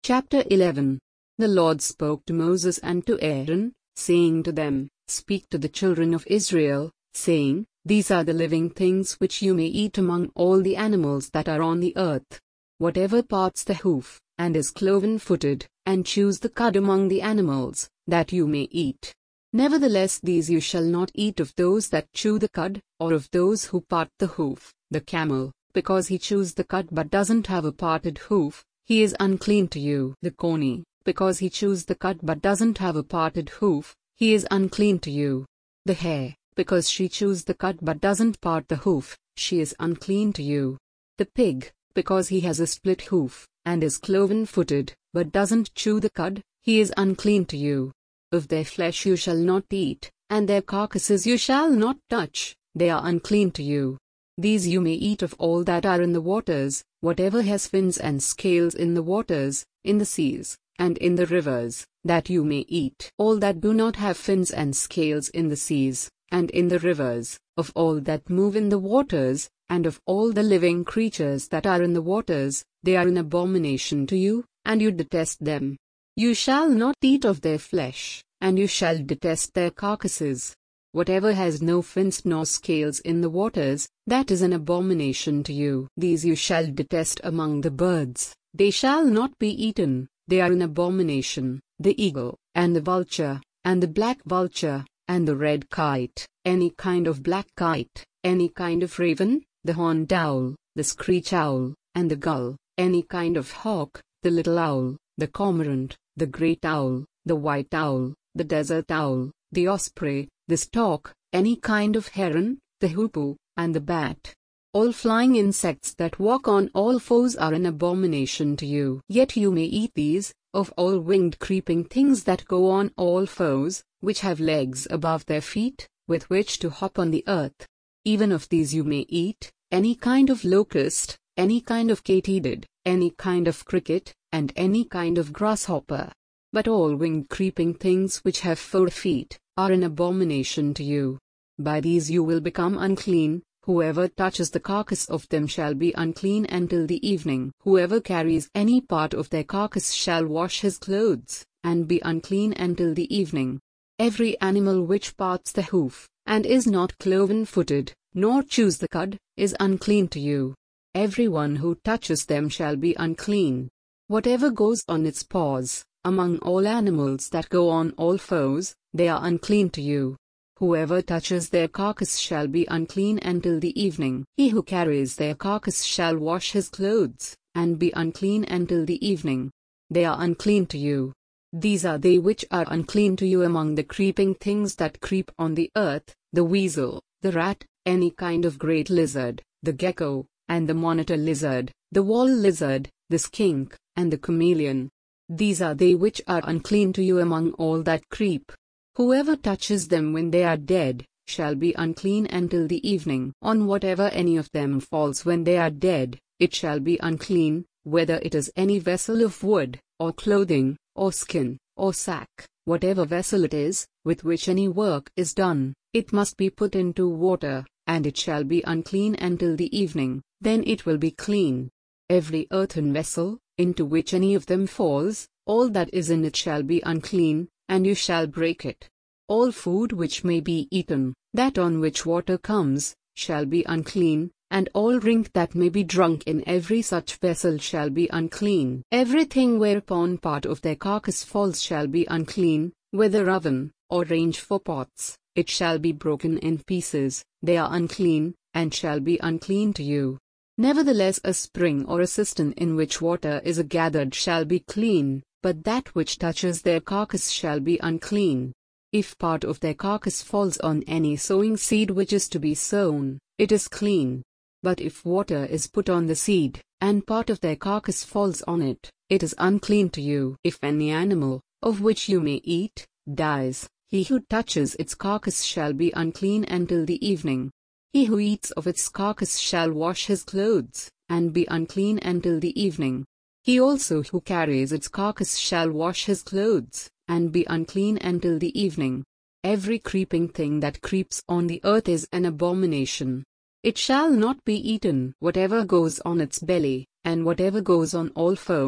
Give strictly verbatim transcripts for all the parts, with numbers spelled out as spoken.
Chapter eleven. The Lord spoke to Moses and to Aaron, saying to them, Speak to the children of Israel, saying, These are the living things which you may eat among all the animals that are on the earth. Whatever parts the hoof, and is cloven-footed, and chews the cud among the animals, that you may eat. Nevertheless these you shall not eat of those that chew the cud, or of those who part the hoof. The camel, because he chews the cud but doesn't have a parted hoof, he is unclean to you. The coney, because he chews the cud but doesn't have a parted hoof, he is unclean to you. The hare, because she chews the cud but doesn't part the hoof, she is unclean to you. The pig, because he has a split hoof, and is cloven-footed, but doesn't chew the cud, he is unclean to you. Of their flesh you shall not eat, and their carcasses you shall not touch, they are unclean to you. These you may eat of all that are in the waters, whatever has fins and scales in the waters, in the seas, and in the rivers, that you may eat. All that do not have fins and scales in the seas, and in the rivers, of all that move in the waters, and of all the living creatures that are in the waters, they are an abomination to you, and you detest them. You shall not eat of their flesh, and you shall detest their carcasses. Whatever has no fins nor scales in the waters, that is an abomination to you. These you shall detest among the birds, they shall not be eaten, they are an abomination, the eagle, and the vulture, and the black vulture, and the red kite, any kind of black kite, any kind of raven, the horned owl, the screech owl, and the gull, any kind of hawk, the little owl, the cormorant, the great owl, the white owl, the desert owl, the osprey, the stork, any kind of heron, the hoopoe, and the bat. All flying insects that walk on all fours are an abomination to you. Yet you may eat these, of all winged creeping things that go on all fours, which have legs above their feet, with which to hop on the earth. Even of these you may eat, any kind of locust, any kind of katydid, any kind of cricket, and any kind of grasshopper. But all winged creeping things which have four feet, are an abomination to you. By these you will become unclean, whoever touches the carcass of them shall be unclean until the evening. Whoever carries any part of their carcass shall wash his clothes, and be unclean until the evening. Every animal which parts the hoof, and is not cloven-footed, nor chews the cud, is unclean to you. Every one who touches them shall be unclean. Whatever goes on its paws, among all animals that go on all fours, they are unclean to you. Whoever touches their carcass shall be unclean until the evening. He who carries their carcass shall wash his clothes, and be unclean until the evening. They are unclean to you. These are they which are unclean to you among the creeping things that creep on the earth, the weasel, the rat, any kind of great lizard, the gecko, and the monitor lizard, the wall lizard, the skink, and the chameleon. These are they which are unclean to you among all that creep. Whoever touches them when they are dead, shall be unclean until the evening. On whatever any of them falls when they are dead, it shall be unclean, whether it is any vessel of wood, or clothing, or skin, or sack, whatever vessel it is, with which any work is done, it must be put into water, and it shall be unclean until the evening, then it will be clean. Every earthen vessel, into which any of them falls, all that is in it shall be unclean, and you shall break it. All food which may be eaten, that on which water comes, shall be unclean, and all drink that may be drunk in every such vessel shall be unclean. Everything whereupon part of their carcass falls shall be unclean, whether oven, or range for pots, it shall be broken in pieces, they are unclean, and shall be unclean to you. Nevertheless a spring or a cistern in which water is gathered shall be clean, but that which touches their carcass shall be unclean. If part of their carcass falls on any sowing seed which is to be sown, it is clean. But if water is put on the seed, and part of their carcass falls on it, it is unclean to you. If any animal, of which you may eat, dies, he who touches its carcass shall be unclean until the evening. He who eats of its carcass shall wash his clothes, and be unclean until the evening. He also who carries its carcass shall wash his clothes, and be unclean until the evening. Every creeping thing that creeps on the earth is an abomination. It shall not be eaten. Whatever goes on its belly, and whatever goes on all fours,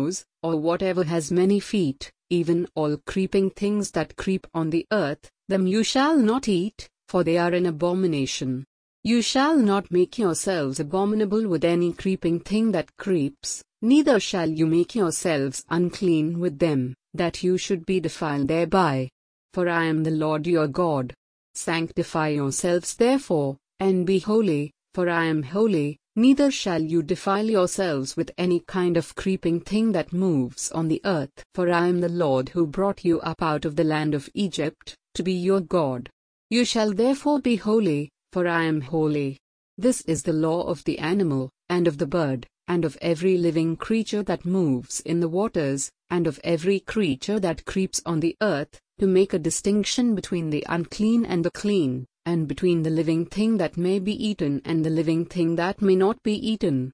or whatever has many feet, even all creeping things that creep on the earth, them you shall not eat, for they are an abomination. You shall not make yourselves abominable with any creeping thing that creeps, neither shall you make yourselves unclean with them, that you should be defiled thereby. For I am the Lord your God. Sanctify yourselves therefore, and be holy, for I am holy. Neither shall you defile yourselves with any kind of creeping thing that moves on the earth. For I am the Lord who brought you up out of the land of Egypt, to be your God. You shall therefore be holy, for I am holy. This is the law of the animal, and of the bird, and of every living creature that moves in the waters, and of every creature that creeps on the earth, to make a distinction between the unclean and the clean, and between the living thing that may be eaten and the living thing that may not be eaten.